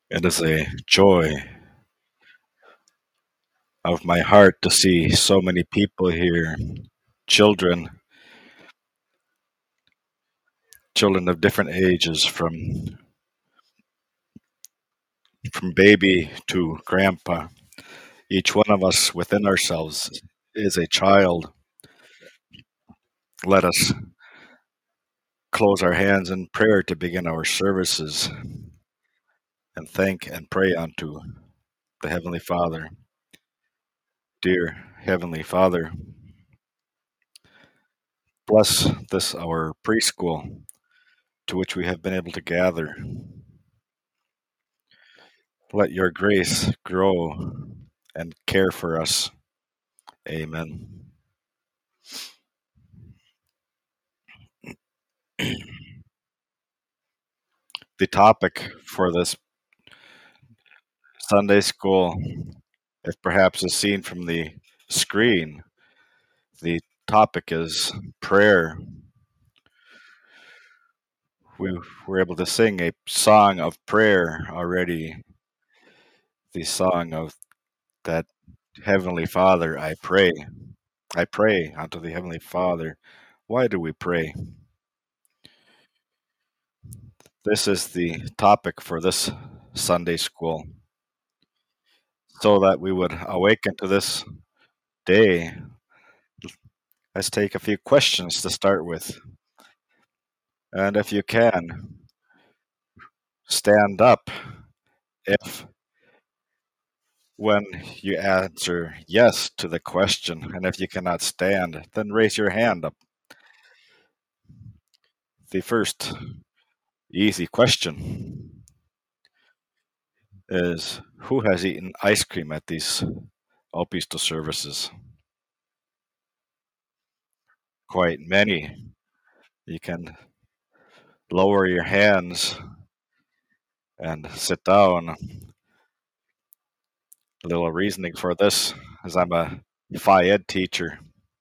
It is a joy of my heart to see so many people here, children, children of different ages, from baby to grandpa. Each one of us within ourselves is a child. Let us close our hands in prayer to begin our services and thank and pray unto the Heavenly Father. Dear Heavenly Father, bless this our preschool to which we have been able to gather. Let your grace grow and care for us. Amen. The topic for this Sunday school, if perhaps is seen from the screen, the topic is prayer. We were able to sing a song of prayer already, the song of that Heavenly Father, I pray. I pray unto the Heavenly Father. Why do we pray? This is the topic for this Sunday school, so that we would awaken to this day. Let's take a few questions to start with. And if you can, stand up if when you answer yes to the question. And if you cannot stand, then raise your hand up. The first easy question is, who has eaten ice cream at these Alpisto services? Quite many. You can lower your hands and sit down. A little reasoning for this is I'm a Phi Ed teacher.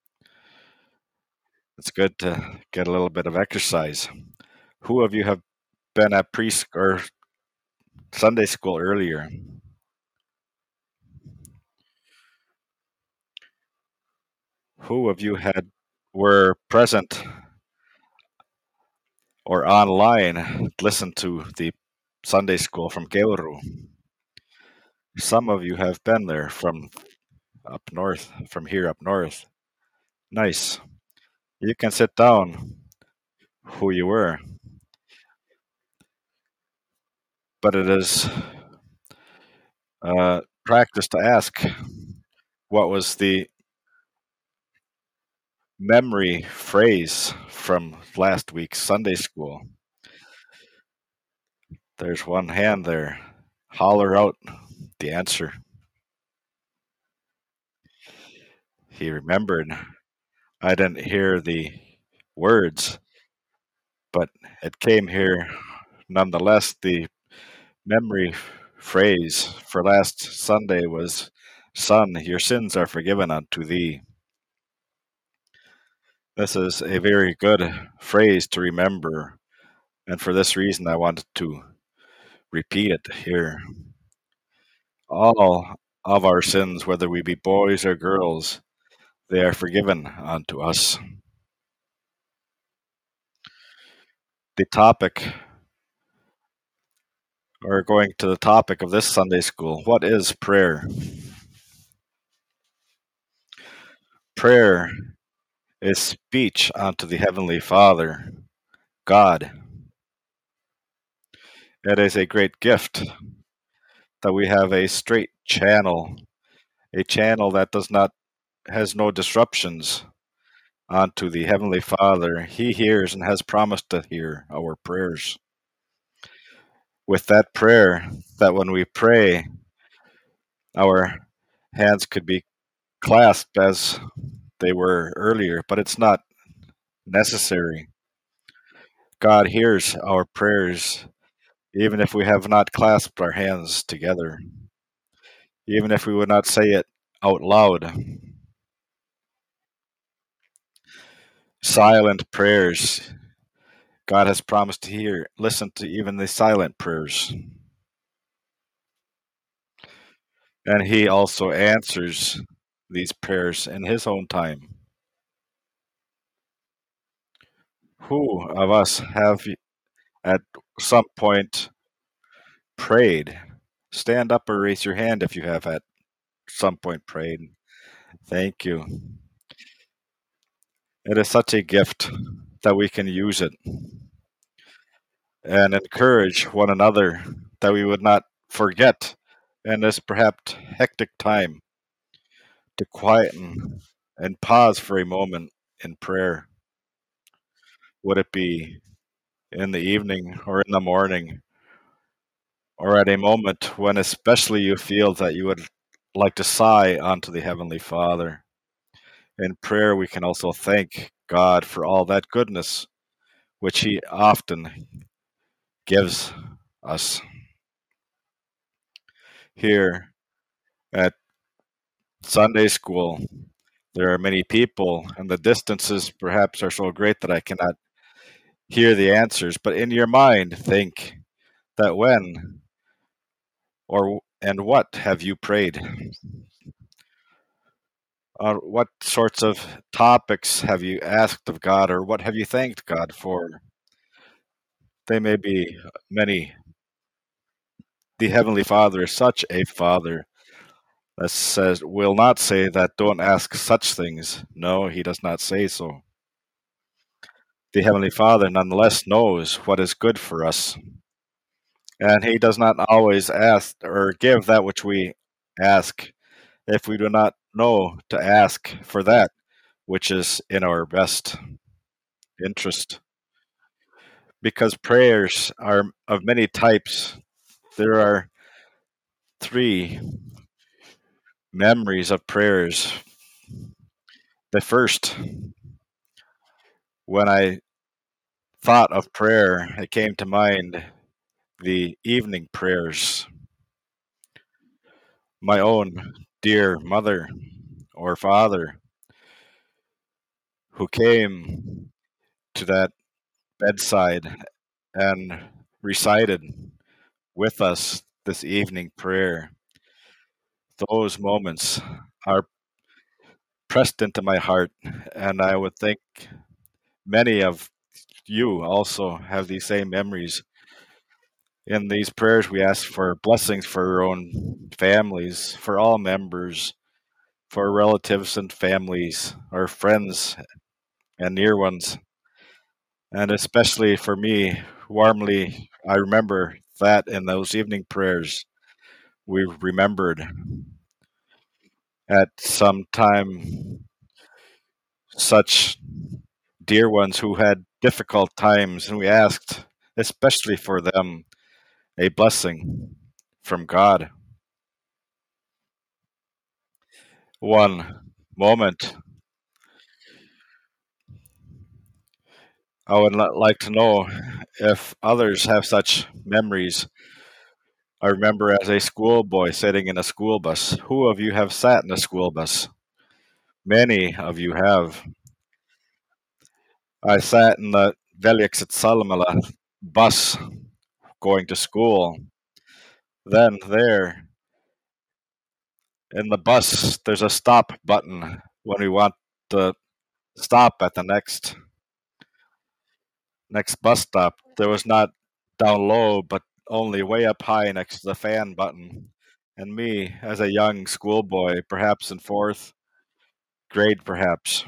It's good to get a little bit of exercise. Who of you have been at or Sunday school earlier? Who of you were present or online listened to the Sunday school from Keuru? Some of you have been there from up north, from here up north. Nice. You can sit down who you were, but it is practice to ask what was the memory phrase from last week's Sunday school. There's one hand there. Holler out the answer. He remembered. I didn't hear the words, but it came here nonetheless. The memory phrase for last Sunday was, Son, your sins are forgiven unto thee. This is a very good phrase to remember, and for this reason I wanted to repeat it here. All of our sins, whether we be boys or girls, they are forgiven unto us. The topic, or going to the topic of this Sunday school, what is prayer? Prayer is speech unto the Heavenly Father, God. It is a great gift that we have a straight channel, a channel that has no disruptions unto the Heavenly Father. He hears and has promised to hear our prayers. With that prayer, that when we pray, our hands could be clasped as they were earlier, but it's not necessary. God hears our prayers even if we have not clasped our hands together, even if we would not say it out loud. Silent prayers, God has promised to listen to even the silent prayers. and He also answers these prayers in His own time. Who of us have at some point prayed? Stand up or raise your hand if you have at some point prayed. Thank you. It is such a gift that we can use it and encourage one another that we would not forget in this perhaps hectic time to quieten and pause for a moment in prayer. Would it be in the evening or in the morning or at a moment when especially you feel that you would like to sigh unto the Heavenly Father? In prayer, we can also thank God for all that goodness which He often gives us. Here at Sunday school, there are many people, and the distances perhaps are so great that I cannot hear the answers. But in your mind, think that when or and what have you prayed? What sorts of topics have you asked of God, or what have you thanked God for? They may be many. The Heavenly Father is such a Father that says will not say that don't ask such things. No, He does not say so. The Heavenly Father nonetheless knows what is good for us, and He does not always ask or give that which we ask if we do not know to ask for that which is in our best interest. Because prayers are of many types, there are three memories of prayers. The first, when I thought of prayer, it came to mind the evening prayers. My own dear mother or father who came to that bedside and recited with us this evening prayer. Those moments are pressed into my heart, and I would think many of you also have these same memories. In these prayers, we ask for blessings for our own families, for all members, for relatives and families, our friends and near ones, and especially for me, warmly, I remember that in those evening prayers, we remembered at some time such dear ones who had difficult times, and we asked, especially for them, a blessing from God. One moment, I would like to know if others have such memories. I remember as a schoolboy sitting in a school bus. Who of you have sat in a school bus? Many of you have. I sat in the Veljekset Salmela bus going to school. Then there in the bus, there's a stop button when we want to stop at the next bus stop. There was not down low, but only way up high next to the fan button. And me, as a young schoolboy, perhaps in fourth grade, perhaps,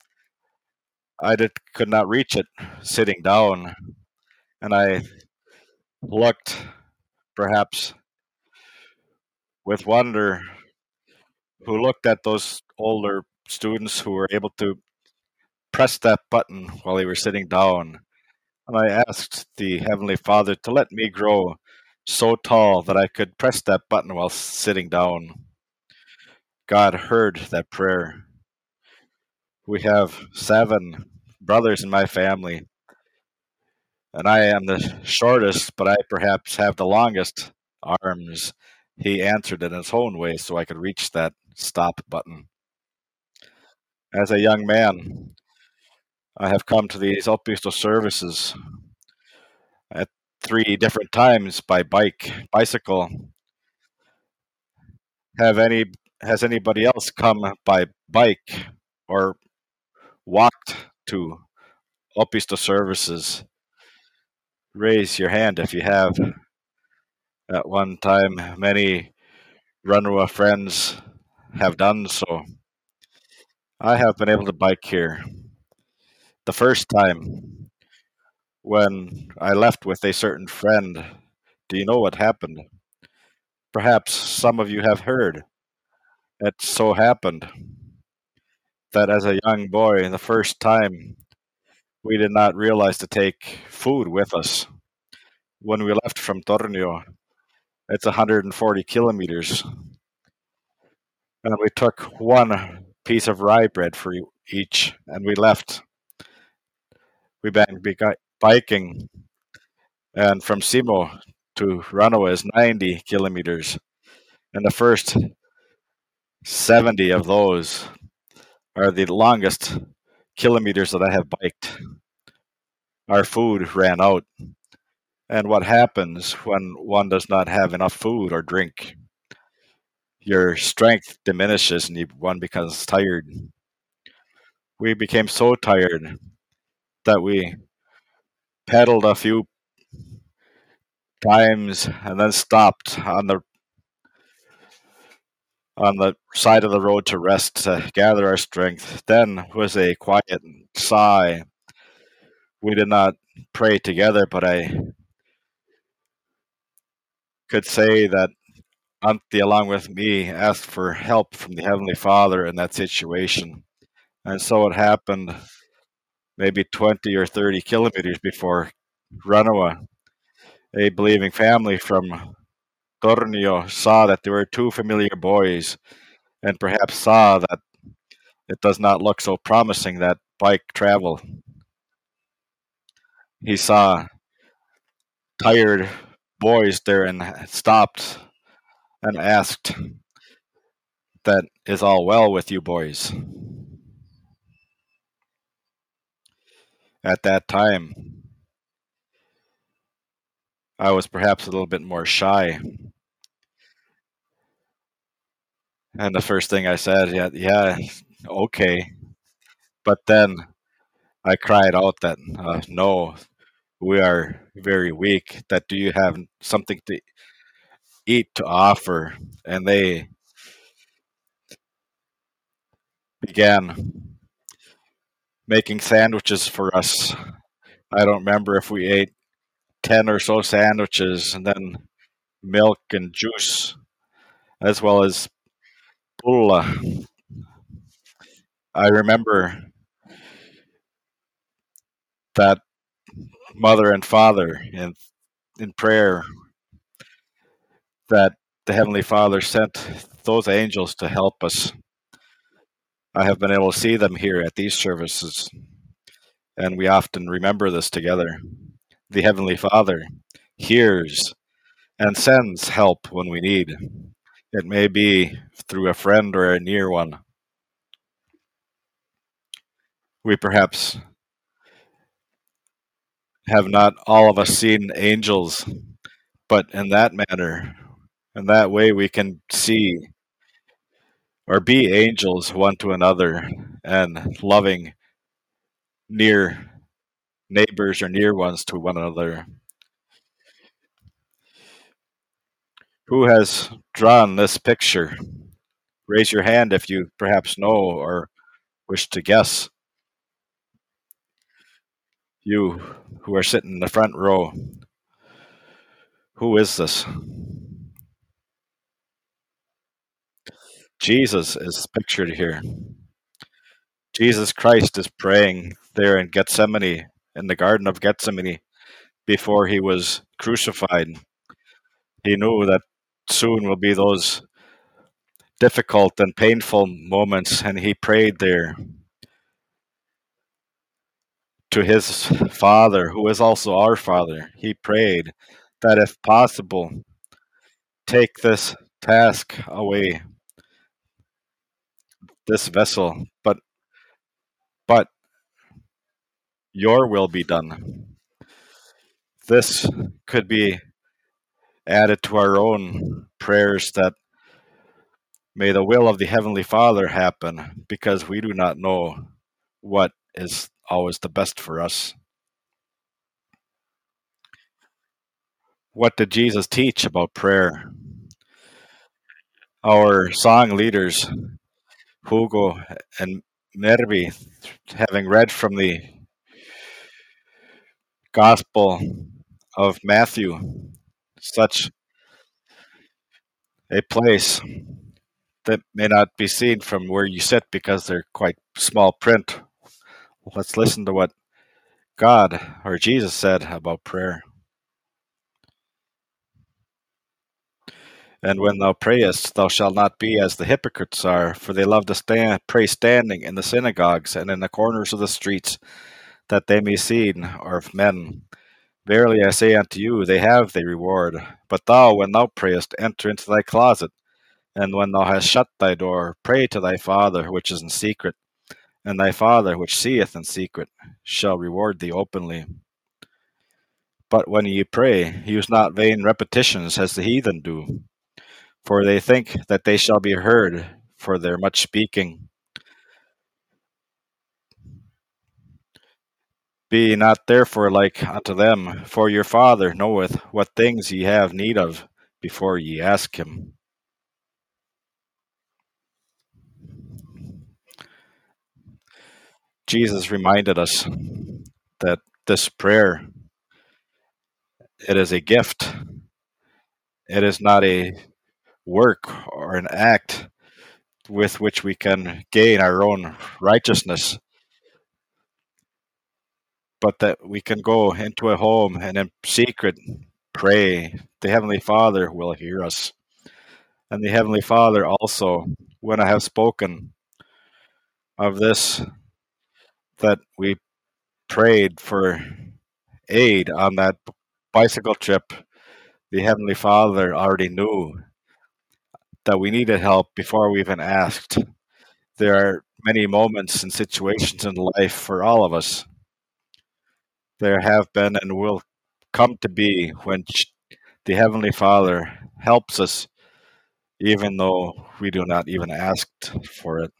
could not reach it sitting down. And I looked, perhaps with wonder, who looked at those older students who were able to press that button while they were sitting down. And I asked the Heavenly Father to let me grow so tall that I could press that button while sitting down. God heard that prayer. We have 7 brothers in my family, and I am the shortest, but I perhaps have the longest arms. He answered it in his own way so I could reach that stop button. As a young man, I have come to these Oppisto services at 3 different times by bicycle, Have any has anybody else come by bike or walked to Opisto services? Raise your hand if you have. At one time, many Runwa friends have done so. I have been able to bike here. The first time when I left with a certain friend, do you know what happened? Perhaps some of you have heard. It so happened that as a young boy, the first time we did not realize to take food with us. When we left from Tornio, it's 140 kilometers, and we took one piece of rye bread for each, and we left. We began biking, and from Simo to Ranoa is 90 kilometers, and the first 70 of those are the longest kilometers that I have biked. Our food ran out, and what happens when one does not have enough food or drink? Your strength diminishes and one becomes tired. We became so tired that we pedaled a few times and then stopped on the side of the road to rest to gather our strength. Then was a quiet sigh. We did not pray together, but I could say that Auntie, along with me, asked for help from the Heavenly Father in that situation. And so it happened maybe 20 or 30 kilometers before Ranoa. A believing family from Tornio saw that there were two familiar boys and perhaps saw that it does not look so promising that bike travel. He saw tired boys there and stopped and asked, "That is all well with you boys?" At that time, I was perhaps a little bit more shy. And the first thing I said, yeah, yeah, okay. But then I cried out that, no, we are very weak. That do you have something to eat to offer? And they began making sandwiches for us. I don't remember if we ate 10 or so sandwiches and then milk and juice, as well as pulla. I remember that mother and father in prayer that the Heavenly Father sent those angels to help us. I have been able to see them here at these services, and we often remember this together. The Heavenly Father hears and sends help when we need. It may be through a friend or a near one. We perhaps have not all of us seen angels, but in that manner, in that way, we can see or be angels one to another and loving near neighbors or near ones to one another. Who has drawn this picture? Raise your hand if you perhaps know or wish to guess. You who are sitting in the front row, who is this? Jesus is pictured here. Jesus Christ is praying there in Gethsemane, in the Garden of Gethsemane, before he was crucified. He knew that soon will be those difficult and painful moments, and he prayed there to his Father, who is also our Father. He prayed that if possible, take this task away, this vessel, but your will be done. This could be added to our own prayers that May the will of the Heavenly Father happen because we do not know what is always the best for us. What did Jesus teach about prayer? Our song leaders, Hugo and Mervi, having read from the Gospel of Matthew, such a place that may not be seen from where you sit because they're quite small print. Let's listen to what God or Jesus said about prayer. And when thou prayest, thou shalt not be as the hypocrites are, for they love to pray standing in the synagogues and in the corners of the streets, that they may be seen of men. Verily I say unto you, they have their reward. But thou, when thou prayest, enter into thy closet, and when thou hast shut thy door, pray to thy Father which is in secret, and thy Father which seeth in secret shall reward thee openly. But when ye pray, use not vain repetitions as the heathen do, for they think that they shall be heard for their much speaking. Be ye not therefore like unto them, for your Father knoweth what things ye have need of before ye ask him. Jesus reminded us that this prayer, it is a gift. It is not a work or an act with which we can gain our own righteousness, but that we can go into a home and in secret pray. The Heavenly Father will hear us. And the Heavenly Father also, when I have spoken of this, that we prayed for aid on that bicycle trip, the Heavenly Father already knew that we needed help before we even asked. There are many moments and situations in life for all of us. There have been and will come to be when the Heavenly Father helps us, even though we do not even ask for it.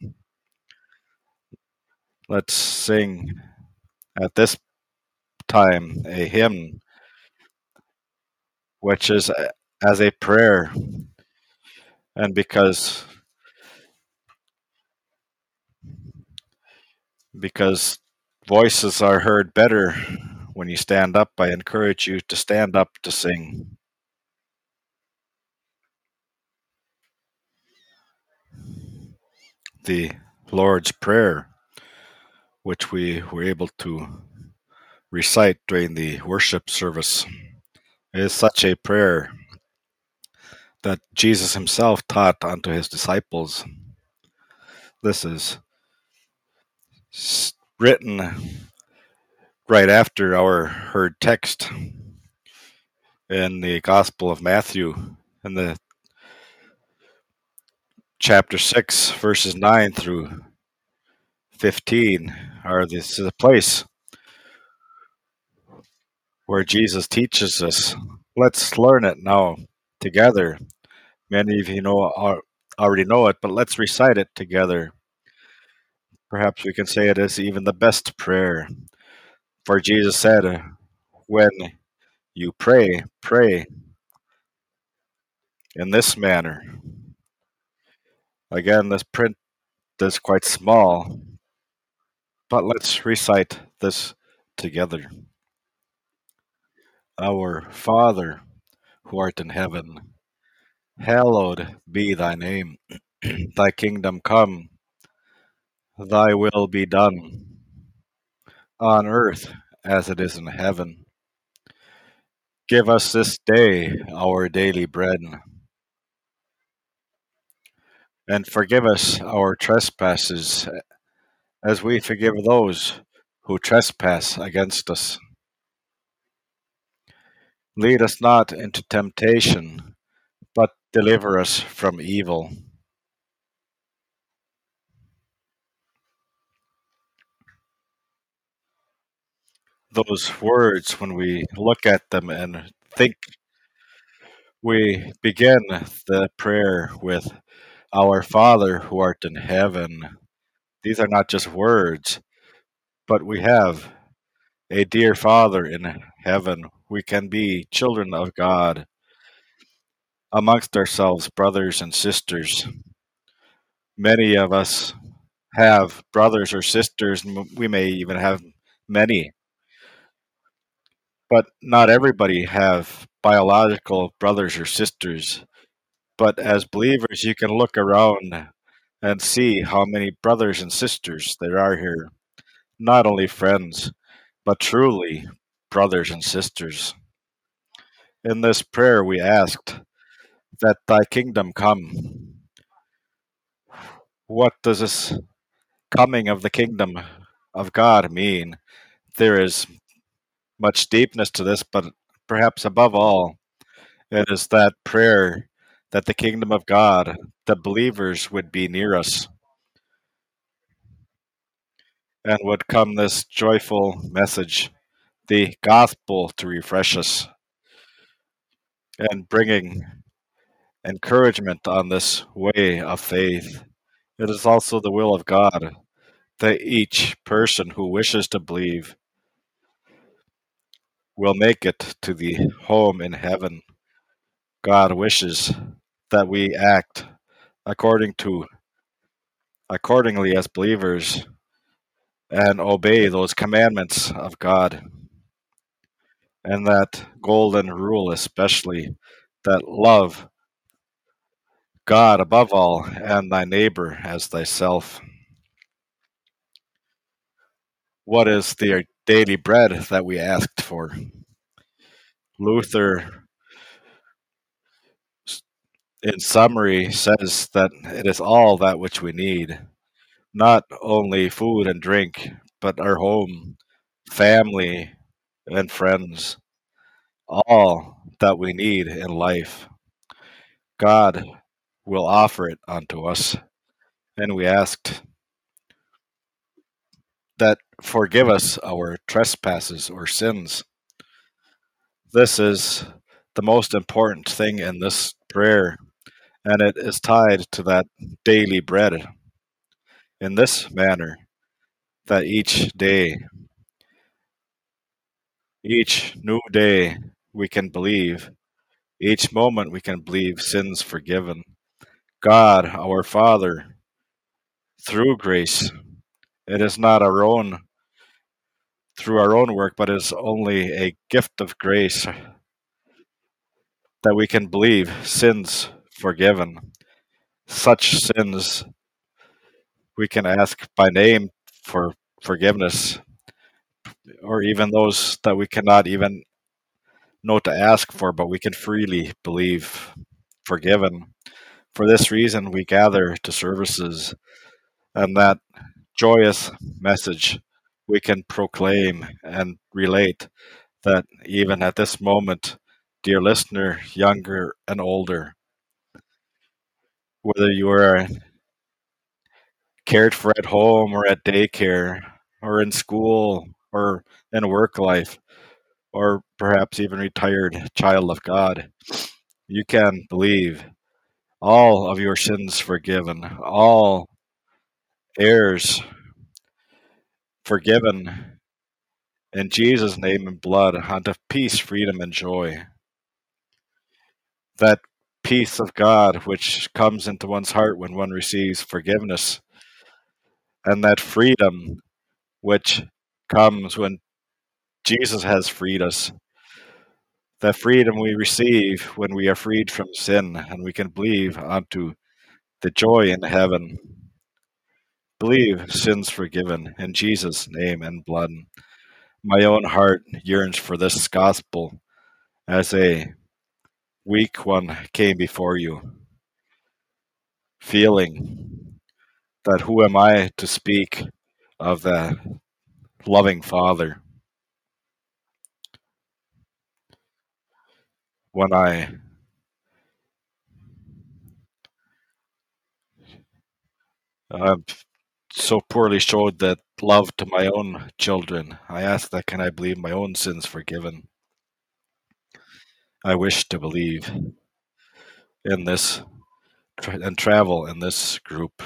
Let's sing at this time a hymn, which is as a prayer, and because voices are heard better when you stand up, I encourage you to stand up to sing. The Lord's Prayer, which we were able to recite during the worship service, is such a prayer that Jesus himself taught unto his disciples. This is written right after our heard text in the Gospel of Matthew, in the chapter 6, verses 9 through 15, are this is a place where Jesus teaches us. Let's learn it now together. Many of you already know it, but let's recite it together. Perhaps we can say it is even the best prayer. For Jesus said, when you pray, pray in this manner. Again, this print is quite small, but let's recite this together. Our Father, who art in heaven, hallowed be thy name. Thy kingdom come, thy will be done, on earth as it is in heaven. Give us this day our daily bread, and forgive us our trespasses, as we forgive those who trespass against us. Lead us not into temptation, but deliver us from evil. Those words, when we look at them and think, we begin the prayer with, Our Father who art in heaven. These are not just words, but we have a dear Father in heaven. We can be children of God amongst ourselves, brothers and sisters. Many of us have brothers or sisters, we may even have many, but not everybody have biological brothers or sisters. But as believers, you can look around and see how many brothers and sisters there are here. Not only friends, but truly brothers and sisters. In this prayer, we asked that thy kingdom come. What does this coming of the kingdom of God mean? There is much deepness to this, but perhaps above all, it is that prayer that the kingdom of God, the believers would be near us, and would come this joyful message, the gospel, to refresh us and bringing encouragement on this way of faith. It is also the will of God that each person who wishes to believe will make it to the home in heaven. God wishes that we act accordingly as believers and obey those commandments of God, and that golden rule especially, that love God above all and thy neighbor as thyself. What is the daily bread that we asked for? Luther, in summary, says that it is all that which we need, not only food and drink, but our home, family, and friends, all that we need in life. God will offer it unto us. And we asked that forgive us our trespasses or sins. This is the most important thing in this prayer, and it is tied to that daily bread in this manner that each new day, we can believe, each moment we can believe sins forgiven. God, our Father, through grace, it is not through our own work, but is only a gift of grace that we can believe sins forgiven. Such sins we can ask by name for forgiveness, or even those that we cannot even know to ask for, but we can freely believe forgiven. For this reason, we gather to services, and that joyous message we can proclaim and relate that even at this moment, dear listener, younger and older, whether you are cared for at home or at daycare or in school or in work life, or perhaps even retired child of God, you can believe all of your sins forgiven, all errors forgiven in Jesus' name and blood unto peace, freedom, and joy. That peace of God which comes into one's heart when one receives forgiveness, and that freedom which comes when Jesus has freed us. That freedom we receive when we are freed from sin and we can believe unto the joy in heaven. Believe sins forgiven in Jesus' name and blood. My own heart yearns for this gospel as a weak one came before you, feeling that who am I to speak of the loving Father when I so poorly showed that love to my own children. I ask that can I believe my own sins forgiven. I wish to believe in this and travel in this group.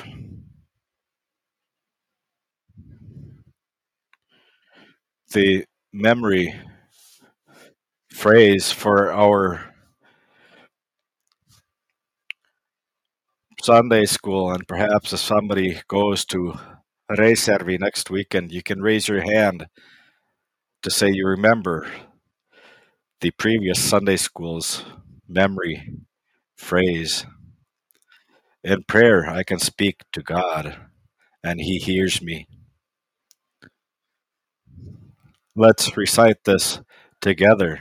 The memory phrase for our Sunday school, and perhaps if somebody goes to Reservi next weekend, you can raise your hand to say you remember the previous Sunday school's memory phrase. In prayer, I can speak to God, and He hears me. Let's recite this together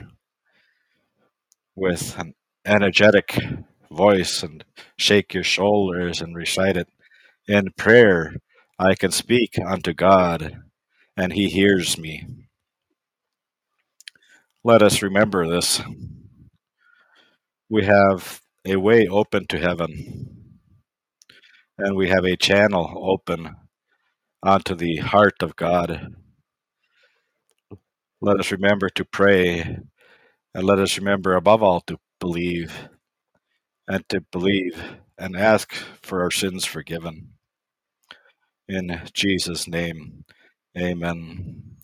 with an energetic voice and shake your shoulders and recite it. In prayer, I can speak unto God, and He hears me. Let us remember this. We have a way open to heaven, and we have a channel open onto the heart of God. Let us remember to pray, and let us remember above all to believe, and to believe and ask for our sins forgiven. In Jesus' name, amen.